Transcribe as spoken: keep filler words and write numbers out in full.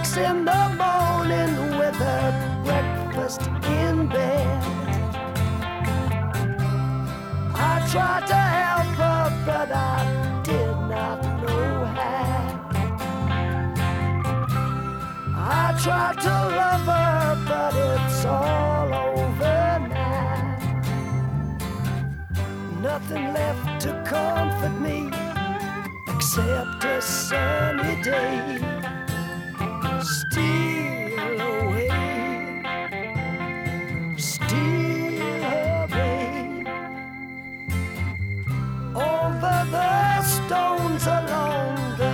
six in the morning with her breakfast in bed. I tried to help her, but I did not know how. I tried to love her, but it's all over now. Nothing left to comfort me except a sunny day.